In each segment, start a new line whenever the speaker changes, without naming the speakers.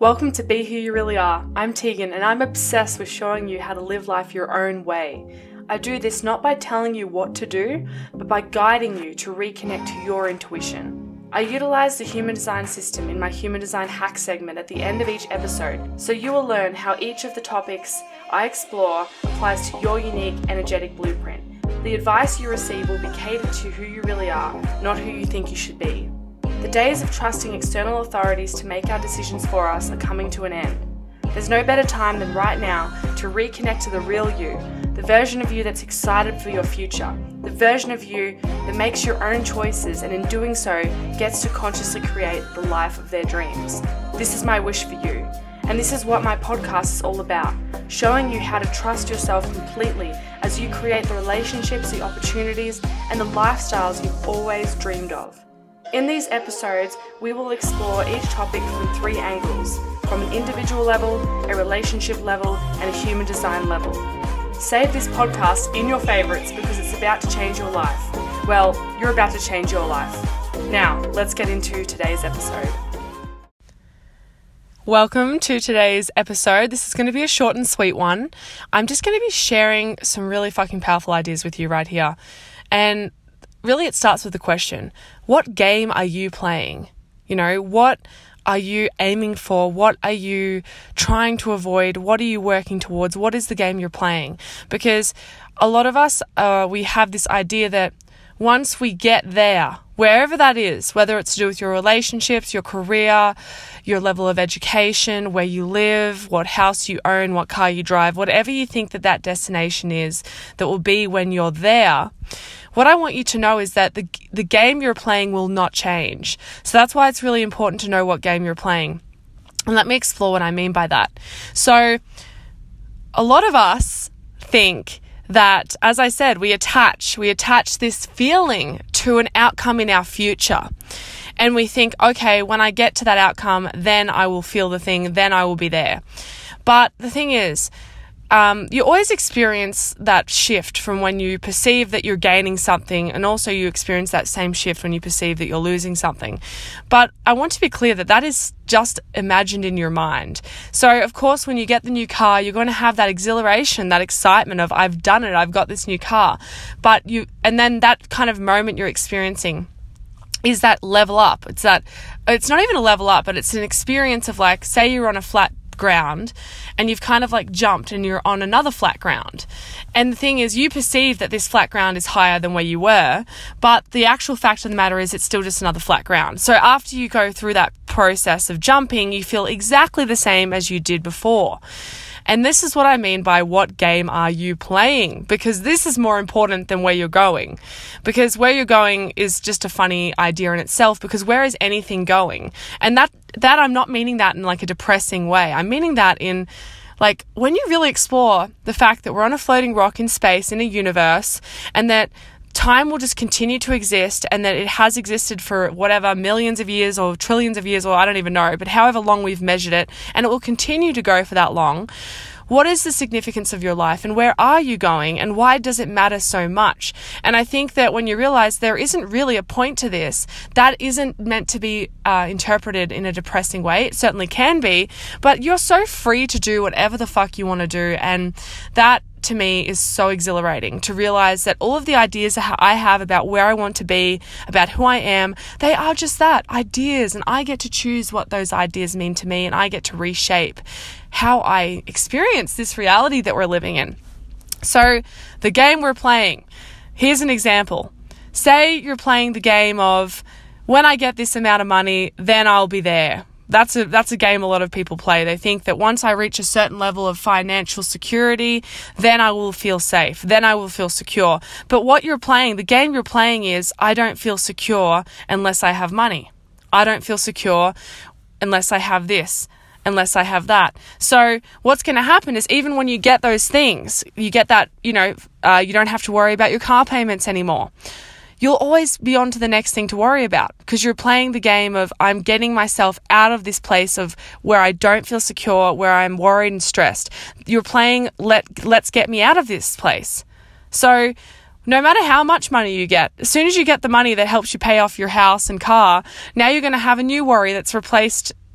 Welcome to Be Who You Really Are. I'm Tegan and I'm obsessed with showing you how to live life your own way. I do this not by telling you what to do, but by guiding you to reconnect to your intuition. I utilize the human design system in my human design hack segment at the end of each episode, so you will learn how each of the topics I explore applies to your unique energetic blueprint. The advice you receive will be catered to who you really are, not who you think you should be. The days of trusting external authorities to make our decisions for us are coming to an end. There's no better time than right now to reconnect to the real you, the version of you that's excited for your future, the version of you that makes your own choices and in doing so gets to consciously create the life of their dreams. This is my wish for you, and this is what my podcast is all about, showing you how to trust yourself completely as you create the relationships, the opportunities, and the lifestyles you've always dreamed of. In these episodes, we will explore each topic from 3 angles, from an individual level, a relationship level, and a human design level. Save this podcast in your favorites because it's about to change your life. Well, you're about to change your life. Now, let's get into today's episode. Welcome to today's episode. This is going to be a short and sweet one. I'm just going to be sharing some really fucking powerful ideas with you right here. And really, it starts with the question, what game are you playing? What are you aiming for? What are you trying to avoid? What are you working towards? What is the game you're playing? Because a lot of us, we have this idea that once we get there, wherever that is, whether it's to do with your relationships, your career, your level of education, where you live, what house you own, what car you drive, whatever you think that destination is that will be when you're there, what I want you to know is that the game you're playing will not change. So that's why it's really important to know what game you're playing. And let me explore what I mean by that. So a lot of us think that, as I said, we attach this feeling to an outcome in our future. And we think, okay, when I get to that outcome, then I will feel the thing, then I will be there. But the thing is, you always experience that shift from when you perceive that you're gaining something, and also you experience that same shift when you perceive that you're losing something. But I want to be clear that is just imagined in your mind. So, of course, when you get the new car, you're going to have that exhilaration, that excitement of, I've done it, I've got this new car. And then that kind of moment you're experiencing is that level up. It's not even a level up, but it's an experience of, like, say you're on a flat ground and you've kind of like jumped and you're on another flat ground. And the thing is, you perceive that this flat ground is higher than where you were, but the actual fact of the matter is it's still just another flat ground. So after you go through that process of jumping, you feel exactly the same as you did before. And this is what I mean by what game are you playing? Because this is more important than where you're going. Because where you're going is just a funny idea in itself, because where is anything going? And that I'm not meaning that in like a depressing way. I'm meaning that in like when you really explore the fact that we're on a floating rock in space, in a universe, and that time will just continue to exist, and that it has existed for whatever millions of years or trillions of years, or I don't even know, but however long we've measured it, and it will continue to go for that long. What is the significance of your life, and where are you going, and why does it matter so much? And I think that when you realize there isn't really a point to this, that isn't meant to be interpreted in a depressing way. It certainly can be, but you're so free to do whatever the fuck you want to do, and that to me is so exhilarating to realize that all of the ideas I have about where I want to be, about who I am, they are just that, ideas, and I get to choose what those ideas mean to me, and I get to reshape how I experience this reality that we're living in. So the game we're playing, here's an example. Say you're playing the game of, when I get this amount of money, then I'll be there. That's a game a lot of people play. They think that once I reach a certain level of financial security, then I will feel safe, then I will feel secure. But what you're playing, the game you're playing is, I don't feel secure unless I have money. I don't feel secure unless I have this, unless I have that. So what's going to happen is, even when you get those things, you get that, you don't have to worry about your car payments anymore. You'll always be on to the next thing to worry about, because you're playing the game of, I'm getting myself out of this place of where I don't feel secure, where I'm worried and stressed. You're playing, let's get me out of this place. So no matter how much money you get, as soon as you get the money that helps you pay off your house and car, now you're going to have a new worry that's replaced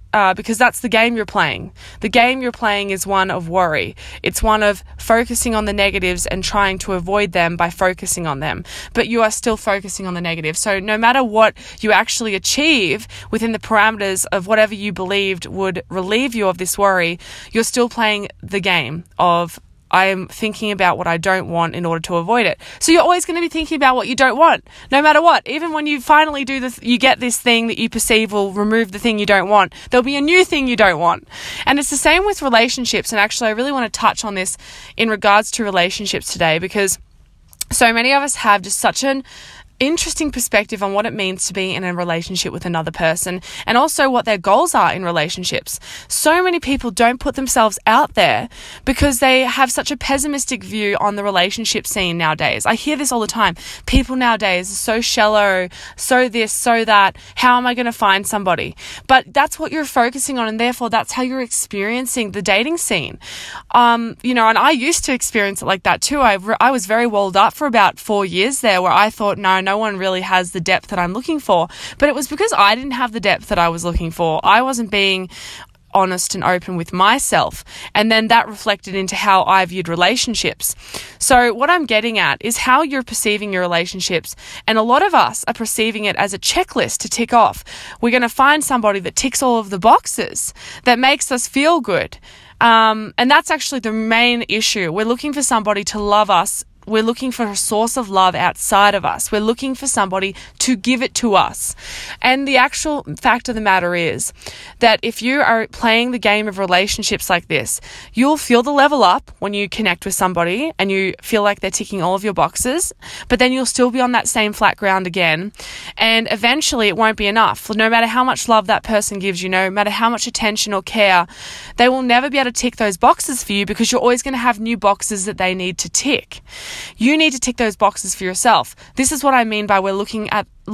because that's the game you're playing. The game you're playing is one of worry. It's one of focusing on the negatives and trying to avoid them by focusing on them. But you are still focusing on the negative. So no matter what you actually achieve within the parameters of whatever you believed would relieve you of this worry, you're still playing the game of I am thinking about what I don't want in order to avoid it. So you're always going to be thinking about what you don't want, no matter what. Even when you finally do this, you get this thing that you perceive will remove the thing you don't want. There'll be a new thing you don't want. And it's the same with relationships. And actually, I really want to touch on this in regards to relationships today, because so many of us have just such an interesting perspective on what it means to be in a relationship with another person, and also what their goals are in relationships. So many people don't put themselves out there because they have such a pessimistic view on the relationship scene nowadays. I hear this all the time. People nowadays are so shallow, so this, so that. How am I going to find somebody? But that's what you're focusing on, and therefore that's how you're experiencing the dating scene. And I used to experience it like that too. I was very walled up for about 4 years there, where I thought, no one really has the depth that I'm looking for. But it was because I didn't have the depth that I was looking for. I wasn't being honest and open with myself. And then that reflected into how I viewed relationships. So what I'm getting at is how you're perceiving your relationships. And a lot of us are perceiving it as a checklist to tick off. We're going to find somebody that ticks all of the boxes, that makes us feel good. And that's actually the main issue. We're looking for somebody to love us. We're looking for a source of love outside of us. We're looking for somebody to give it to us. And the actual fact of the matter is that if you are playing the game of relationships like this, you'll feel the level up when you connect with somebody and you feel like they're ticking all of your boxes, but then you'll still be on that same flat ground again. And eventually it won't be enough. No matter how much love that person gives you, no matter how much attention or care, they will never be able to tick those boxes for you, because you're always going to have new boxes that they need to tick. You need to tick those boxes for yourself. This is what I mean by we're looking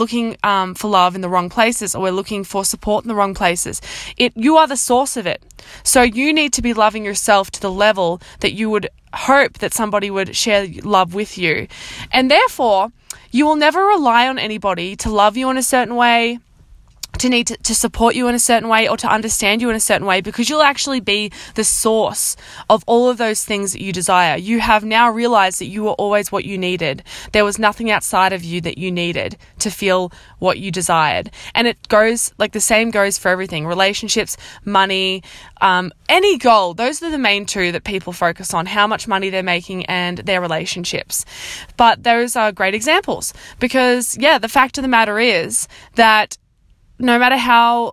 for love in the wrong places, or we're looking for support in the wrong places. You are the source of it. So you need to be loving yourself to the level that you would hope that somebody would share love with you. And therefore, you will never rely on anybody to love you in a certain way, to need to support you in a certain way, or to understand you in a certain way, because you'll actually be the source of all of those things that you desire. You have now realized that you were always what you needed. There was nothing outside of you that you needed to feel what you desired. And it goes, like the same goes for everything. Relationships, money, any goal. Those are the main two that people focus on: how much money they're making and their relationships. But those are great examples, because the fact of the matter is that no matter how,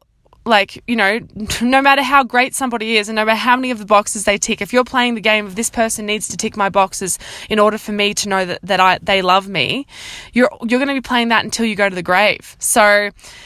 no matter how great somebody is, and no matter how many of the boxes they tick, if you're playing the game of this person needs to tick my boxes in order for me to know that they love me, you're going to be playing that until you go to the grave. So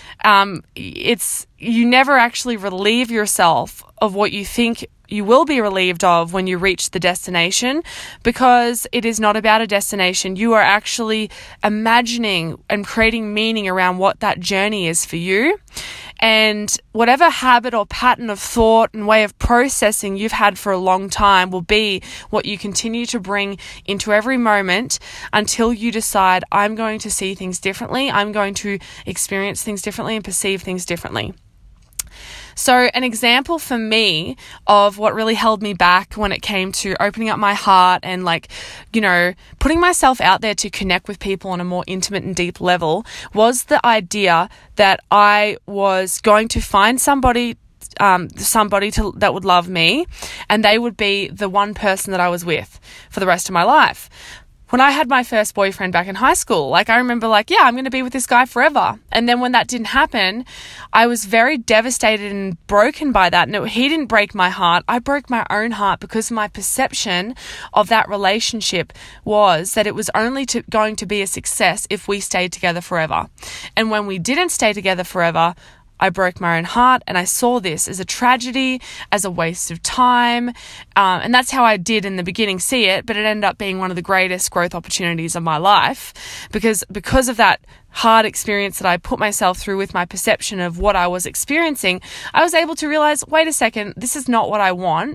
you never actually relieve yourself of what you think you will be relieved of when you reach the destination, because it is not about a destination. You are actually imagining and creating meaning around what that journey is for you. And whatever habit or pattern of thought and way of processing you've had for a long time will be what you continue to bring into every moment until you decide, I'm going to see things differently. I'm going to experience things differently and perceive things differently. So an example for me of what really held me back when it came to opening up my heart and putting myself out there to connect with people on a more intimate and deep level was the idea that I was going to find somebody that would love me, and they would be the one person that I was with for the rest of my life. When I had my first boyfriend back in high school, I remember I'm going to be with this guy forever. And then when that didn't happen, I was very devastated and broken by that. No, he didn't break my heart. I broke my own heart, because my perception of that relationship was that it was only going to be a success if we stayed together forever. And when we didn't stay together forever, I broke my own heart, and I saw this as a tragedy, as a waste of time. And that's how I did in the beginning see it, but it ended up being one of the greatest growth opportunities of my life, because of that hard experience that I put myself through with my perception of what I was experiencing, I was able to realize, wait a second, this is not what I want.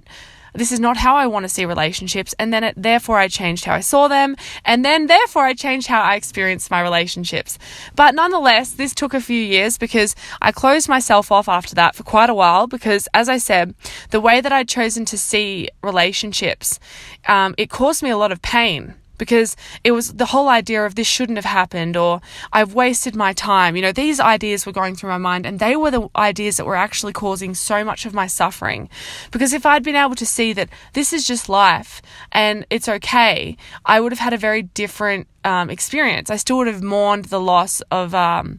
this is not how I want to see relationships. And then therefore I changed how I saw them. And then therefore I changed how I experienced my relationships. But nonetheless, this took a few years because I closed myself off after that for quite a while because, as I said, the way that I'd chosen to see relationships, it caused me a lot of pain. Because it was the whole idea of this shouldn't have happened or I've wasted my time. You know, these ideas were going through my mind and they were the ideas that were actually causing so much of my suffering. Because if I'd been able to see that this is just life and it's okay, I would have had a very different experience. I still would have mourned the loss of,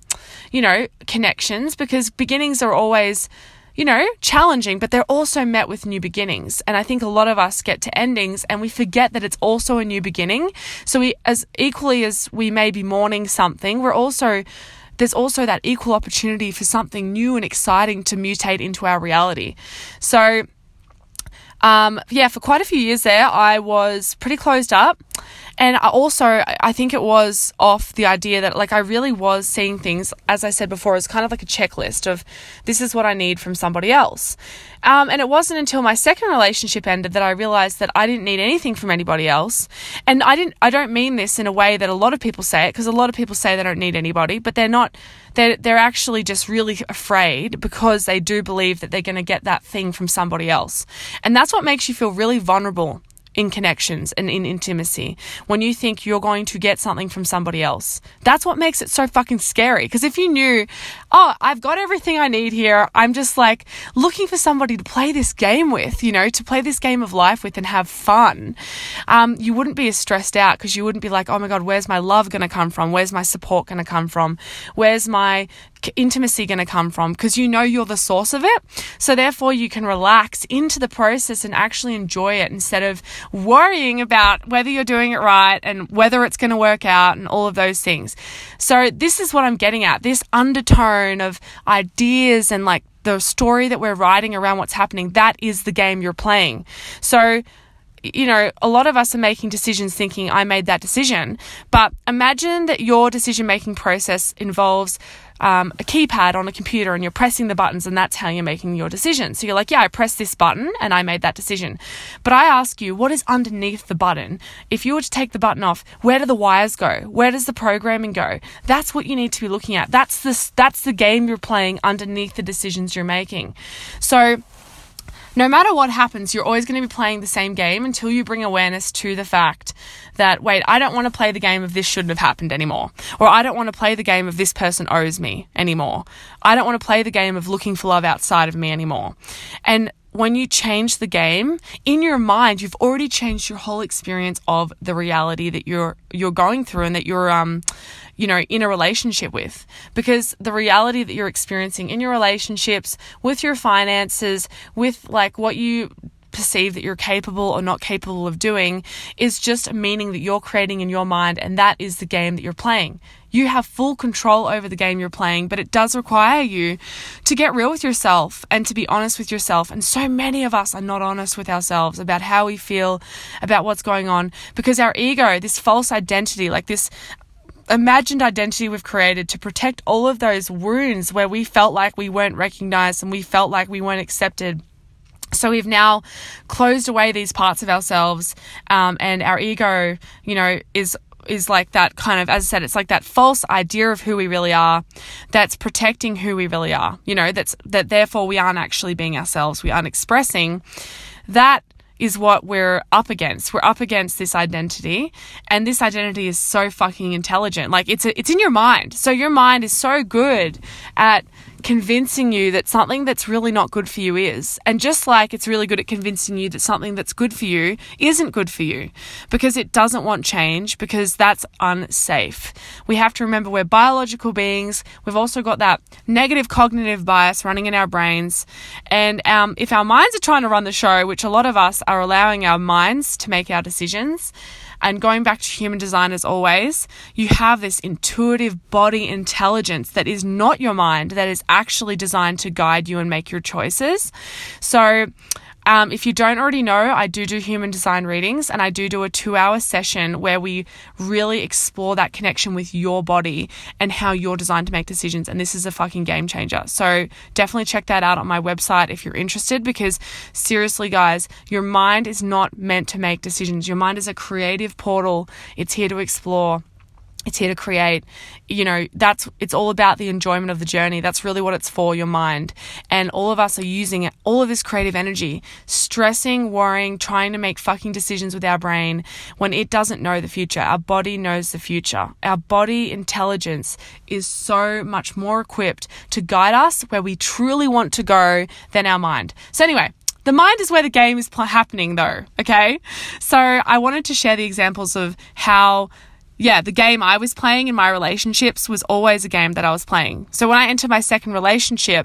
connections because beginnings are always challenging, but they're also met with new beginnings. And I think a lot of us get to endings and we forget that it's also a new beginning. So we, as equally as we may be mourning something, there's also that equal opportunity for something new and exciting to mutate into our reality. So, for quite a few years there, I was pretty closed up. And I think it was off the idea that I really was seeing things, as I said before, as kind of like a checklist of this is what I need from somebody else. And it wasn't until my second relationship ended that I realized that I didn't need anything from anybody else. And I don't mean this in a way that a lot of people say it, because a lot of people say they don't need anybody, but they're actually just really afraid because they do believe that they're going to get that thing from somebody else. And that's what makes you feel really vulnerable in connections and in intimacy, when you think you're going to get something from somebody else. That's what makes it so fucking scary. Because if you knew, I've got everything I need here, I'm just looking for somebody to play this game with, to play this game of life with and have fun, you wouldn't be as stressed out because you wouldn't be like, oh my God, where's my love going to come from? Where's my support going to come from? Where's my intimacy going to come from? Because you're the source of it. So therefore you can relax into the process and actually enjoy it instead of worrying about whether you're doing it right and whether it's going to work out and all of those things. So this is what I'm getting at, this undertone of ideas and the story that we're writing around what's happening. That is the game you're playing. So a lot of us are making decisions thinking I made that decision, but imagine that your decision-making process involves a keypad on a computer and you're pressing the buttons and that's how you're making your decision. So you're like, yeah, I pressed this button and I made that decision. But I ask you, what is underneath the button? If you were to take the button off, where do the wires go? Where does the programming go? That's what you need to be looking at. That's the game you're playing underneath the decisions you're making. So no matter what happens, you're always going to be playing the same game until you bring awareness to the fact that, wait, I don't want to play the game of this shouldn't have happened anymore. Or I don't want to play the game of this person owes me anymore. I don't want to play the game of looking for love outside of me anymore. And when you change the game, in your mind, you've already changed your whole experience of the reality that you're going through and that you're in a relationship with. Because the reality that you're experiencing in your relationships, with your finances, with what you perceive that you're capable or not capable of doing, is just a meaning that you're creating in your mind, and that is the game that you're playing. You have full control over the game you're playing, but it does require you to get real with yourself and to be honest with yourself. And so many of us are not honest with ourselves about how we feel, about what's going on, because our ego, this false identity, this imagined identity we've created to protect all of those wounds where we felt like we weren't recognized and we felt like we weren't accepted. So we've now closed away these parts of ourselves, and our ego, is like that kind of, as I said, it's like that false idea of who we really are that's protecting who we really are, that therefore we aren't actually being ourselves, we aren't expressing. That is what we're up against. We're up against this identity, and this identity is so fucking intelligent. It's in your mind. So your mind is so good at convincing you that something that's really not good for you is. And just like it's really good at convincing you that something that's good for you isn't good for you, because it doesn't want change, because that's unsafe. We have to remember we're biological beings. We've also got that negative cognitive bias running in our brains. And if our minds are trying to run the show, which a lot of us are allowing our minds to make our decisions, and going back to human design as always, you have this intuitive body intelligence that is not your mind, that is actually designed to guide you and make your choices. So If you don't already know, I do human design readings, and I do a 2-hour session where we really explore that connection with your body and how you're designed to make decisions. And this is a fucking game changer. So definitely check that out on my website if you're interested, because seriously, guys, your mind is not meant to make decisions. Your mind is a creative portal. It's here to explore. It's here to create. It's all about the enjoyment of the journey. That's really what it's for, your mind. And all of us are using all of this creative energy, stressing, worrying, trying to make fucking decisions with our brain when it doesn't know the future. Our body knows the future. Our body intelligence is so much more equipped to guide us where we truly want to go than our mind. So anyway, the mind is where the game is happening though, okay? So I wanted to share the examples of how the game I was playing in my relationships was always a game that I was playing. So when I entered my second relationship,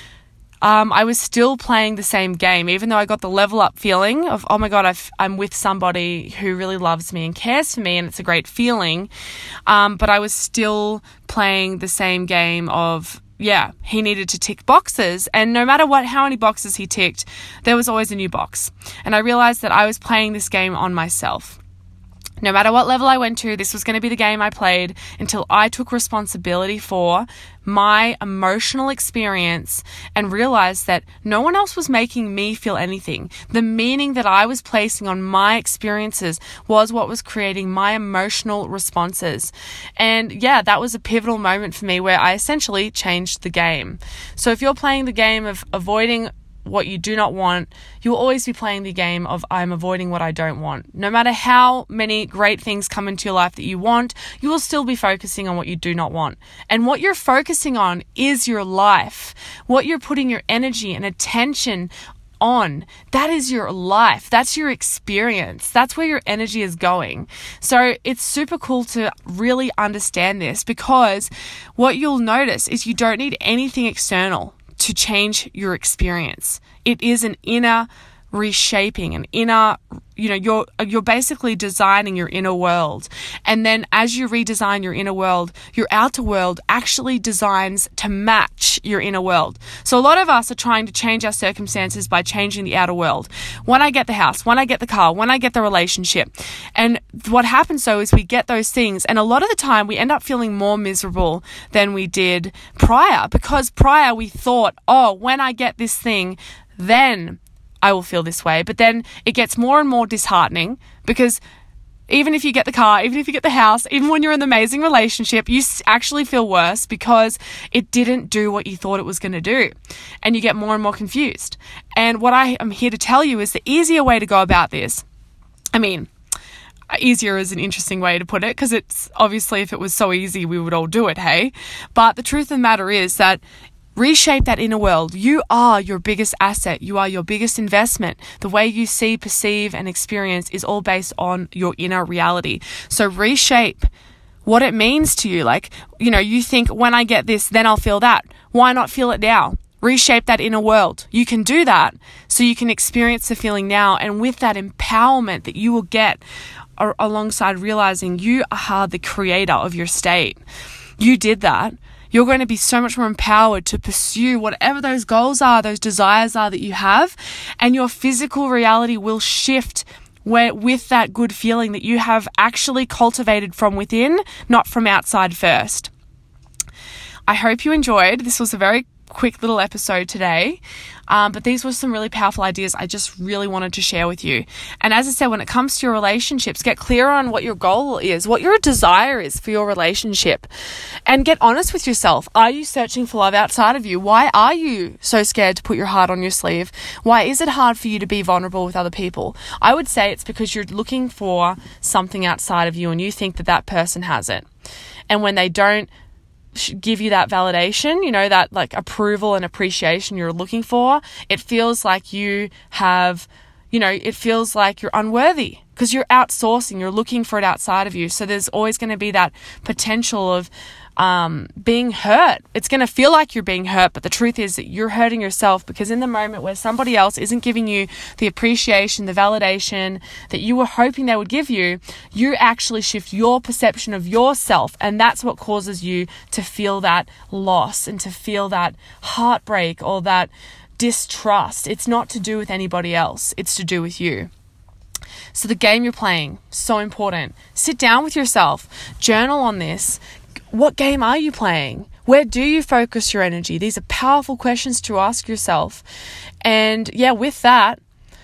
I was still playing the same game, even though I got the level up feeling of, oh my God, I'm with somebody who really loves me and cares for me, and it's a great feeling. But I was still playing the same game of, he needed to tick boxes, and no matter how many boxes he ticked, there was always a new box. And I realized that I was playing this game on myself. No matter what level I went to, this was going to be the game I played until I took responsibility for my emotional experience and realized that no one else was making me feel anything. The meaning that I was placing on my experiences was what was creating my emotional responses. And that was a pivotal moment for me where I essentially changed the game. So if you're playing the game of avoiding what you do not want, you will always be playing the game of I'm avoiding what I don't want. No matter how many great things come into your life that you want, you will still be focusing on what you do not want. And what you're focusing on is your life. What you're putting your energy and attention on, that is your life. That's your experience. That's where your energy is going. So it's super cool to really understand this, because what you'll notice is you don't need anything external to change your experience. It is an inner reshaping, an inner, you're basically designing your inner world. And then as you redesign your inner world, your outer world actually designs to match your inner world. So a lot of us are trying to change our circumstances by changing the outer world. When I get the house, when I get the car, when I get the relationship. And what happens though is we get those things, and a lot of the time we end up feeling more miserable than we did prior, because prior we thought, when I get this thing, then I will feel this way. But then it gets more and more disheartening, because even if you get the car, even if you get the house, even when you're in an amazing relationship, you actually feel worse because it didn't do what you thought it was going to do. And you get more and more confused. And what I am here to tell you is the easier way to go about this. Easier is an interesting way to put it, because it's obviously, if it was so easy, we would all do it, hey? But the truth of the matter is that reshape that inner world. You are your biggest asset. You are your biggest investment. The way you see, perceive, and experience is all based on your inner reality. So reshape what it means to you. You think, when I get this, then I'll feel that. Why not feel it now? Reshape that inner world. You can do that so you can experience the feeling now. And with that empowerment that you will get alongside realizing you are the creator of your state, you did that. You're going to be so much more empowered to pursue whatever those goals are, those desires are that you have, and your physical reality will shift with that good feeling that you have actually cultivated from within, not from outside first. I hope you enjoyed. This was a very quick little episode today. But these were some really powerful ideas I just really wanted to share with you. And as I said, when it comes to your relationships, get clear on what your goal is, what your desire is for your relationship, and get honest with yourself. Are you searching for love outside of you? Why are you so scared to put your heart on your sleeve? Why is it hard for you to be vulnerable with other people? I would say it's because you're looking for something outside of you and you think that person has it. And when they don't give you that validation, that approval and appreciation you're looking for, it feels like you have, it feels like you're unworthy because you're outsourcing, you're looking for it outside of you. So there's always going to be that potential of being hurt. It's going to feel like you're being hurt, but the truth is that you're hurting yourself, because in the moment where somebody else isn't giving you the appreciation, the validation that you were hoping they would give you, you actually shift your perception of yourself, and that's what causes you to feel that loss and to feel that heartbreak or that distrust. It's not to do with anybody else. It's to do with you. So the game you're playing, so important. Sit down with yourself. Journal on this. What game are you playing? Where do you focus your energy? These are powerful questions to ask yourself. And yeah, with that,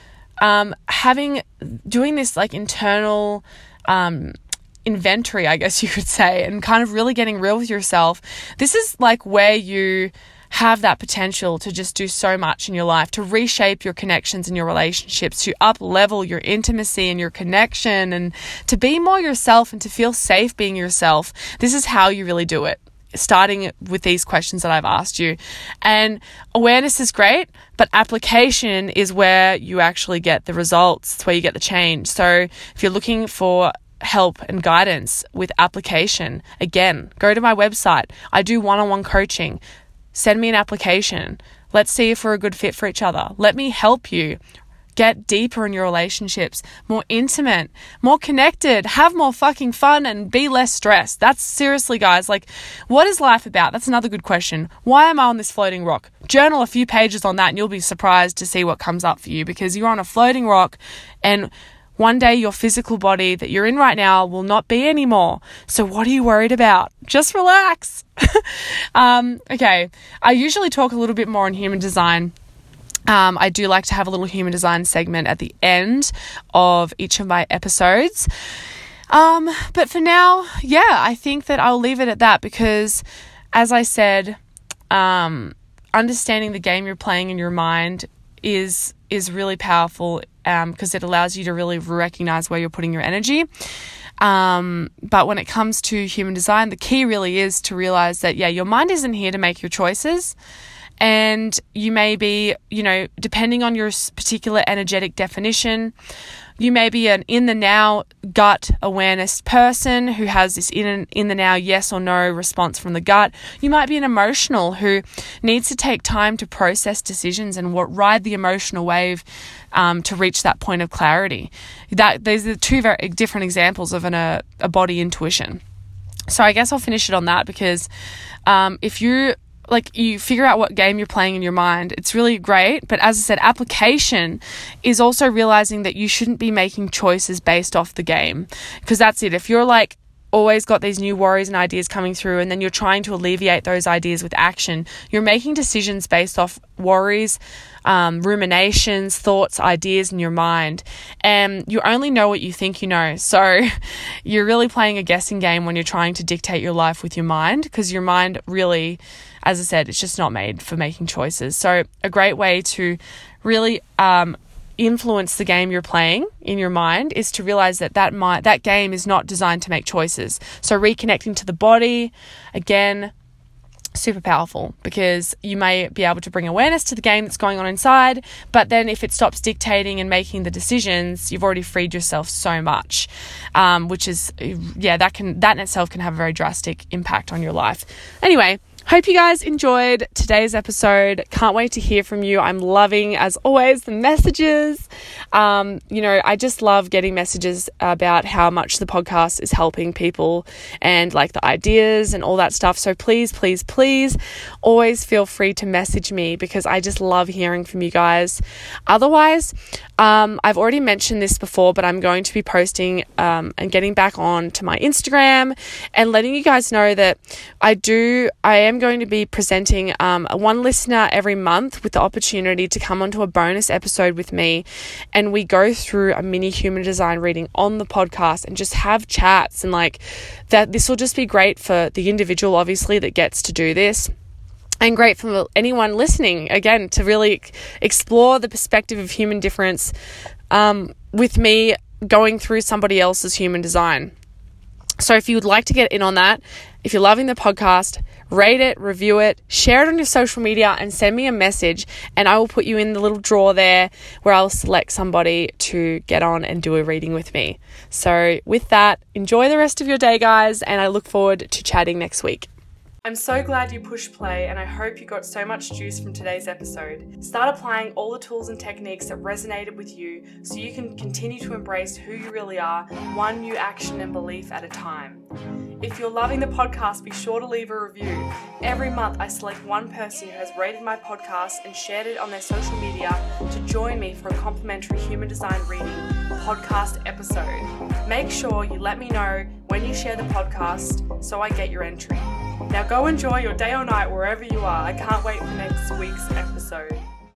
doing this like internal inventory, I guess you could say, and kind of really getting real with yourself. This is like where you have that potential to just do so much in your life, to reshape your connections and your relationships, to up-level your intimacy and your connection, and to be more yourself and to feel safe being yourself. This is how you really do it, starting with these questions that I've asked you. And awareness is great, but application is where you actually get the results. It's where you get the change. So if you're looking for help and guidance with application, again, go to my website. I do one-on-one coaching. Send me an application. Let's see if we're a good fit for each other. Let me help you get deeper in your relationships, more intimate, more connected, have more fucking fun, and be less stressed. That's seriously, guys, like, what is life about? That's another good question. Why am I on this floating rock? Journal a few pages on that and you'll be surprised to see what comes up for you, because you're on a floating rock and one day your physical body that you're in right now will not be anymore. So what are you worried about? Just relax. Okay. I usually talk a little bit more on human design. I do like to have a little human design segment at the end of each of my episodes. But for now, yeah, I think that I'll leave it at that, because as I said, understanding the game you're playing in your mind is really powerful, because it allows you to really recognize where you're putting your energy. But when it comes to human design, the key really is to realize that, yeah, your mind isn't here to make your choices. And you may be, depending on your particular energetic definition, you may be an in the now gut awareness person who has this in the now yes or no response from the gut. You might be an emotional who needs to take time to process decisions and ride the emotional wave to reach that point of clarity. These are two very different examples of a body intuition. So I guess I'll finish it on that, because if you figure out what game you're playing in your mind, it's really great. But as I said, application is also realizing that you shouldn't be making choices based off the game, because that's it. If you're like always got these new worries and ideas coming through, and then you're trying to alleviate those ideas with action, you're making decisions based off worries, ruminations, thoughts, ideas in your mind, and you only know what you think you know. So you're really playing a guessing game when you're trying to dictate your life with your mind, because your mind really, as I said, it's just not made for making choices. So a great way to really influence the game you're playing in your mind is to realize that game is not designed to make choices. So reconnecting to the body, again, super powerful, because you may be able to bring awareness to the game that's going on inside, but then if it stops dictating and making the decisions, you've already freed yourself so much, which is, that in itself can have a very drastic impact on your life. Anyway, hope you guys enjoyed today's episode. Can't wait to hear from you. I'm loving, as always, the messages. I just love getting messages about how much the podcast is helping people and like the ideas and all that stuff. So please, please, please always feel free to message me, because I just love hearing from you guys. Otherwise, I've already mentioned this before, but I'm going to be posting and getting back on to my Instagram and letting you guys know that I am going to be presenting one listener every month with the opportunity to come onto a bonus episode with me, and we go through a mini human design reading on the podcast and just have chats, and like that. This will just be great for the individual, obviously, that gets to do this, and great for anyone listening, again, to really explore the perspective of human difference with me going through somebody else's human design. So if you would like to get in on that, if you're loving the podcast, rate it, review it, share it on your social media, and send me a message, and I will put you in the little drawer there where I'll select somebody to get on and do a reading with me. So with that, enjoy the rest of your day, guys, and I look forward to chatting next week. I'm so glad you pushed play, and I hope you got so much juice from today's episode. Start applying all the tools and techniques that resonated with you so you can continue to embrace who you really are, one new action and belief at a time. If you're loving the podcast, be sure to leave a review. Every month I select one person who has rated my podcast and shared it on their social media to join me for a complimentary human design reading podcast episode. Make sure you let me know when you share the podcast so I get your entry. Now go enjoy your day or night wherever you are. I can't wait for next week's episode.